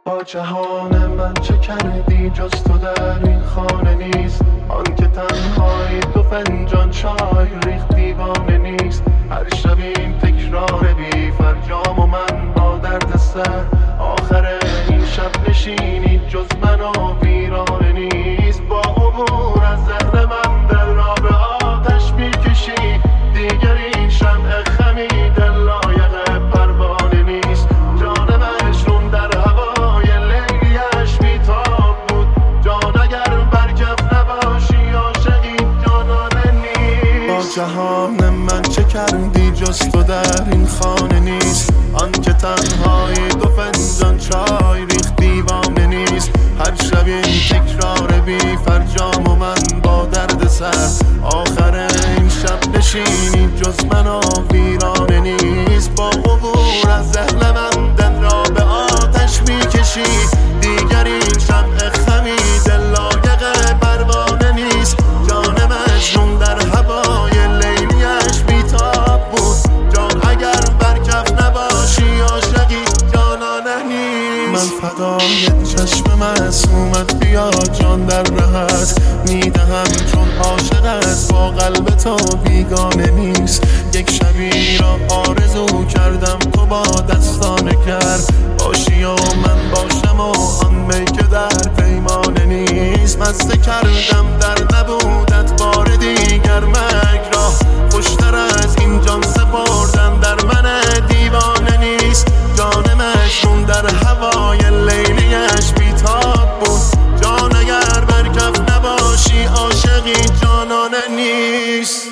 با جهان من چه کردی جز تو در این خانه نیست. آن که تنهایی دو فنجان چای ریخت دیوانه نیست. هر شب این تکرار بی فرجام و من با درد سر. آخر این شب نشینی جز من و ویرانه نیست. با عبور از ذهن من در را به آتش میکشی. دیگر این شمع خمیده لایق پروانه نیست. جان مجنون در هوای لیلیش بیتاب بود. جان اگر برکف نباشی عاشقی جانانه نیست. با جهان من چه کردی جز تو در این خانه نیست. آن که تنهایی دو فنجان چای ریخت دیوانه نیست. هر شب این تکرار بی فرجام و من با درد سر. آخر این شب نشینی جز من و ویرانه نیست. با عبور از ذهن من دل را به آتش میکشی. دیگر این شمع خمیده لایق پروانه نیست. جان مجنون در هوای لیلیش بیتاب بود. جان اگر برکف نباشی عاشقی جانانه نیست. من فدای چشم معصومت بیا جان در رهت میدهم چون عاشقت با قلب تو بیگانه نیست. یک شبی را آرزو کردم تو با دستانه کرد باشی و من باشم و آن می که در پیمانه نیست. مزه کردم در نبودت بار دیگر مرگ را. خوشتر از این جان سپردن در من دیوانه نیست. جان مجنون در هوای لیلیش بیتاب بود. جان اگر برکف نباشی عاشقی جانانه نیست.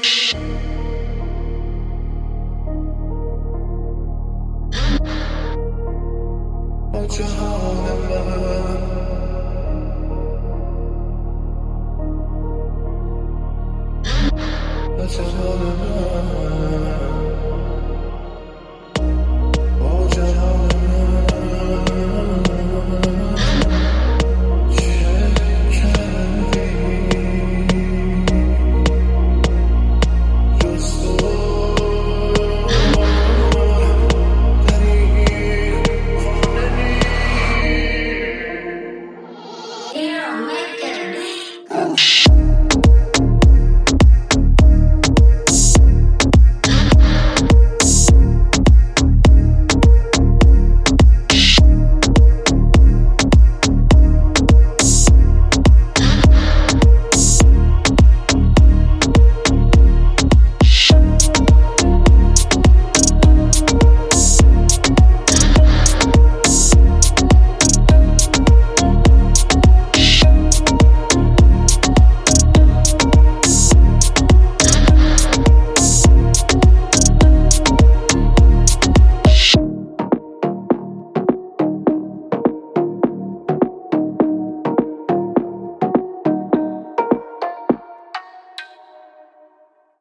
با جهان من با جهان من